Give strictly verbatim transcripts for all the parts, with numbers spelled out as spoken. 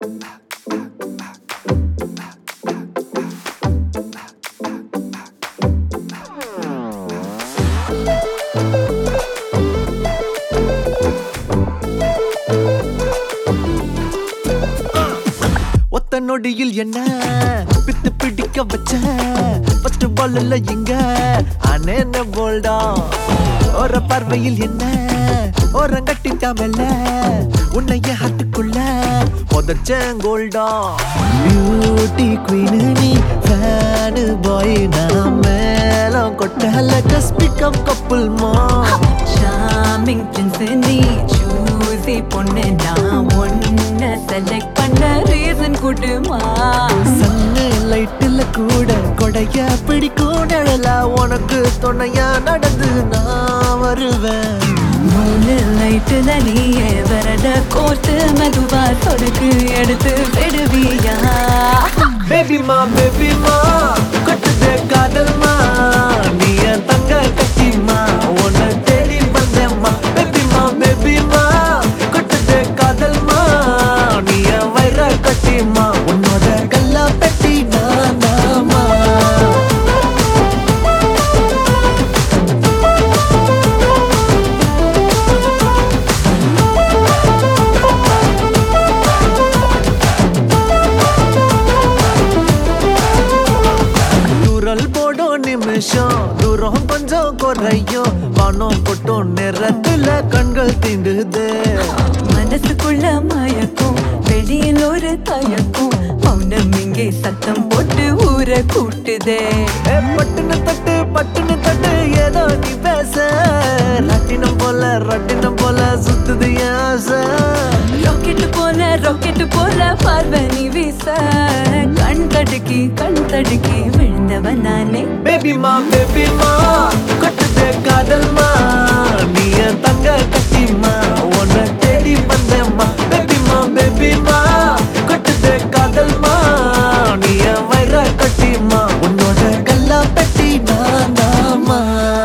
ஒத்த நொடியில் என்ன பித்து பிடிக்க வச்ச ஃபர்ஸ்ட் பால்ல எங்க அனேன போல்டா ஒரு பார்வையில் என்ன ஓரங்கட்டிட்டாமல்ல உன்னைய ஹாட்டுக்குள்ள புதைச்சேன் கோல்டா பியூட்டி குவீன் நீ ஃபேன் பாய் நான் மேலம் கொட்டல ஜஸ்ட் பிகம் கப்புள் மா சாமிங் பிரின்ஸ் நீ சூசி பொண்ணு நான் ஒன்ன செலக்ட் பண்ண ரீசன் கூட்டுமா சன்னு லைட்டுல கூட கொடைய பிடிக்கும் நிழலா உனக்கு துணையா நடந்து நான் வருவேன் மூணு லைட்டுல நீயே வரட கோர்த்து மெதுவா சொடுக்கு எடுத்து விடுவியா பேபி மா பேபி மா கட்டுதே காதல் மா நீ என் தங்க கட்டிமா உன்னை தேடி வந்தேம்மா பேபி மா பேபி மா கட்டுதே காதல் மா நீ என் வயிற கட்டிமா உன்னோட கல்லா பெட்டி நானாமா நிமிஷம் தூரம் கொஞ்சம் குறையும் வானம் கொட்டும் நேரத்துல கண்கள் தீண்டுது மனசுக்குள்ள மயக்கும் வெளியில் ஒரு தயக்கும் மௌனம் இங்கே சத்தம் போட்டு ஊரை கூட்டுதே பட்டுன்னு தட்டு பட்டுன்னு தட்டு ஏதோ நீ பேச ரட்டினம் போல ரட்டினம் போல சுத்துது என் ஆசை ராக்கெட்டு போல ராக்கெட்டு போல பார்வை நீ வீச கண் தடுக்கி கண் தடுக்கி விழுந்தவன் நானே பேபி மா பேபி மா கட்டுதே காதல் மா நீ என் தங்க கட்டிமா உன்னை தேடி வந்தேம்மா பேபி மா பேபி மா கட்டுதே காதல் மா நீ என் வயிற கட்டிமா உன்னோட கல்லா பெட்டி நானாமா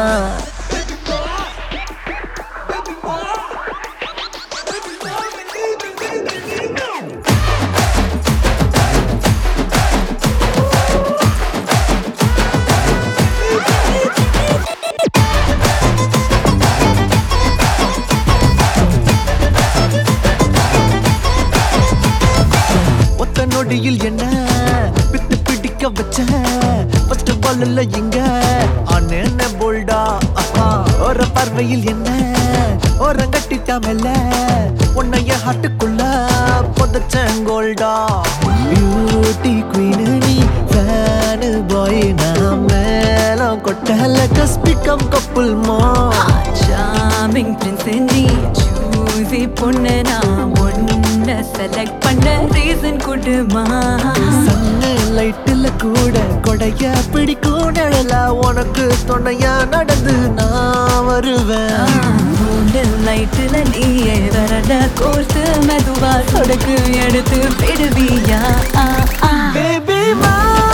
நொடியில் என்ன பித்து பிடிக்க வச்ச ஃபர்ஸ்ட் பால்ல எங்க அனேன போல்டா ஒரு பார்வையில் என்ன ஓரங்கட்டிட்டாமல்ல உன்னைய ஹாட்டுக்குள்ள புதைச்சேன் கோல்டா பியூட்டி குவீன் நீ ஃபேன் பாய் நான் மேலம் கொட்டல ஜஸ்ட் பிகம் கப்புள் மா சாமிங் பிரின்ஸ் நீ சூசி பொண்ணு நான் ஒன்ன செலக்ட் பண்ண ரீசன் கூட்டுமா சன்னு லைட்டுல கூட கொடைய பிடிக்கும் நிழலா உனக்கு துணையா நடந்து நான் வருவேன் மூணு லைட்டுல நீயே வரட கோர்த்து மெதுவா சொடுக்கு எடுத்து விடுவியா பேபி மா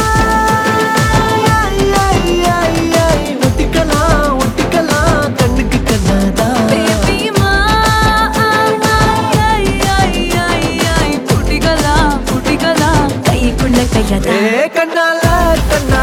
ஒட்டிக்கலாம் ஒட்டிக்கலாம் கண்ணுக்கு கண்ணாதா கைக்குள்ள கையதா கண்ணால கண்ணா